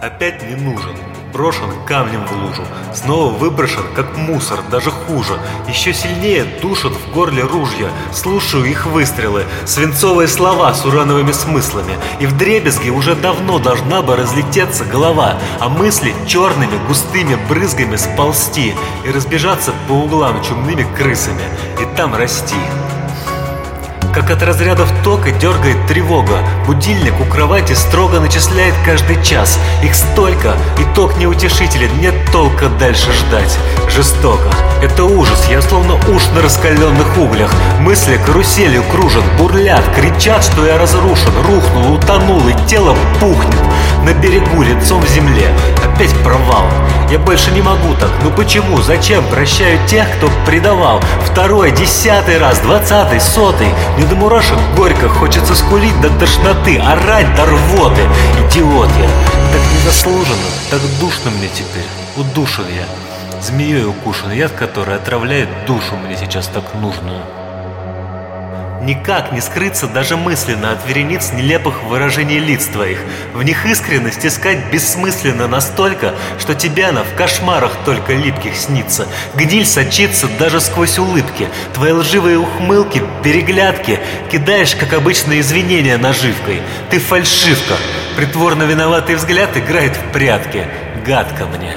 Опять не нужен, брошен камнем в лужу, снова выброшен, как мусор, даже хуже. Еще сильнее душат в горле ружья, слушаю их выстрелы, свинцовые слова с урановыми смыслами, и вдребезги уже давно должна бы разлететься голова, а мысли черными густыми брызгами сползти и разбежаться по углам чумными крысами, и там расти. Как от разрядов тока дергает тревога. Будильник у кровати строго начисляет каждый час. Их столько, и ток неутешителен, нет толка дальше ждать. Жестоко, это ужас, я словно уж на раскаленных углях. Мысли каруселью кружат, бурлят, кричат, что я разрушен, рухнул, утонул, и тело пухнет на берегу лицом в земле. Опять провал. Я больше не могу так. Ну почему? Зачем? Прощаю тех, кто предавал. Второй, 10-й раз, 20-й, 100-й. Мне до мурашек горько, хочется скулить до тошноты, орать до рвоты. Идиот я. Так незаслуженно, так душно мне теперь. Удушен я. Змеей укушен, яд, который отравляет душу мне сейчас так нужную. Никак не скрыться даже мысленно от верениц нелепых выражений лиц твоих. В них искренность искать бессмысленно настолько, что тебе она в кошмарах только липких снится. Гниль сочится даже сквозь улыбки. Твои лживые ухмылки, переглядки кидаешь, как обычно, извинения наживкой. Ты фальшивка. Притворно виноватый взгляд играет в прятки. Гадко мне.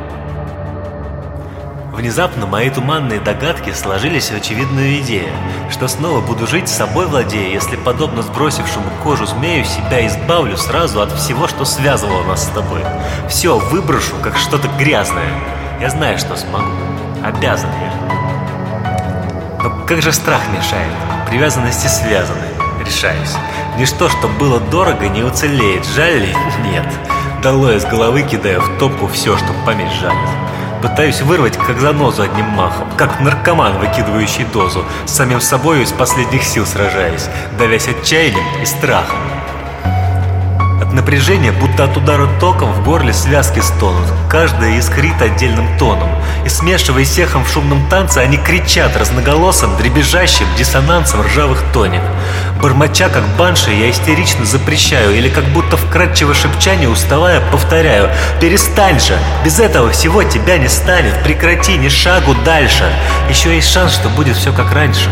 Внезапно мои туманные догадки сложились в очевидную идею, что снова буду жить собой владея, если, подобно сбросившему кожу змею, себя избавлю сразу от всего, что связывало нас с тобой. Все выброшу, как что-то грязное. Я знаю, что смогу. Обязан я. Но как же страх мешает? Привязанности связаны. Решаюсь. Ничто, что было дорого, не уцелеет. Жаль ли? Нет. Долой из головы кидаю в топку все, что память жалит. Пытаюсь вырвать как занозу одним махом, как наркоман, выкидывающий дозу, с самим собою из последних сил сражаясь, давясь отчаянием и страхом. От напряжения, будто от удара током, в горле связки стонут, каждая искрит отдельным тоном, и, смешиваясь эхом в шумном танце, они кричат разноголосым, дребезжащим диссонансом ржавых тоник. Бормоча, как банши, я истерично запрещаю, или как будто вкрадчиво шепча, не уставая, повторяю: «Перестань же! Без этого всего тебя не станет! Прекрати, ни шагу дальше! Еще есть шанс, что будет все как раньше!»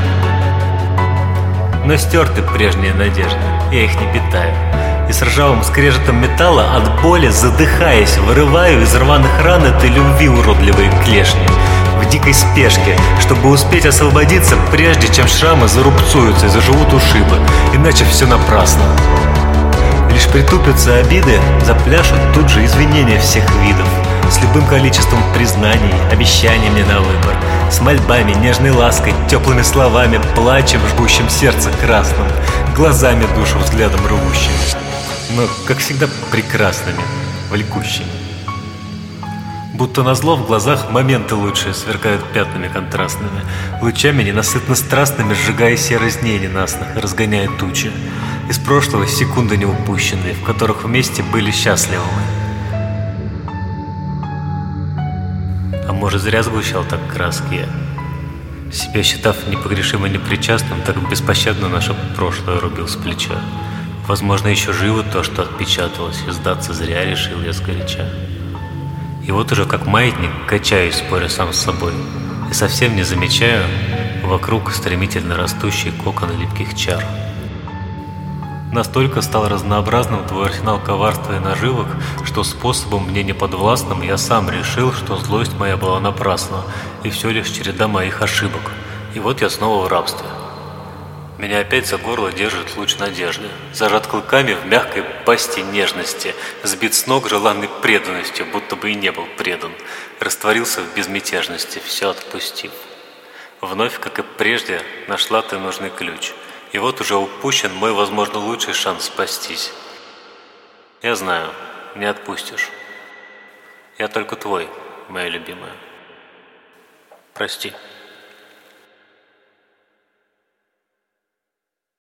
Но стерты прежние надежды, я их не питаю. И с ржавым скрежетом металла от боли, задыхаясь, вырываю из рваных ран этой любви уродливые клешни. В дикой спешке, чтобы успеть освободиться, прежде чем шрамы зарубцуются и заживут ушибы, иначе все напрасно. Лишь притупятся обиды, запляшут тут же извинения всех видов, с любым количеством признаний, обещаний мне на выбор, с мольбами, нежной лаской, теплыми словами, плачем, жгущим сердце красным, глазами душу взглядом рвущим, но, как всегда, прекрасными, влекущими. Будто назло в глазах моменты лучшие сверкают пятнами контрастными, лучами ненасытно страстными, сжигая серость дней ненастных, разгоняя тучи. Из прошлого секунды не упущенные, в которых вместе были счастливы мы. А может, зря сгущал так краски я, себя считав непогрешимо непричастным, так беспощадно наше прошлое рубил с плеча. Возможно, еще живо то, что отпечаталось, и сдаться зря решил я сгоряча. И вот уже как маятник качаюсь, споря сам с собой, и совсем не замечаю вокруг стремительно растущий кокон липких чар. Настолько стал разнообразным твой арсенал коварства и наживок, что способом мне неподвластным я сам решил, что злость моя была напрасна, и все лишь череда моих ошибок. И вот я снова в рабстве. Меня опять за горло держит луч надежды, зажат клыками в мягкой пасти нежности, сбит с ног желанной преданностью, будто бы и не был предан, растворился в безмятежности, все отпустив. Вновь, как и прежде, нашла ты нужный ключ, и вот уже упущен мой, возможно, лучший шанс спастись. Я знаю, не отпустишь. Я только твой, моя любимая. Прости.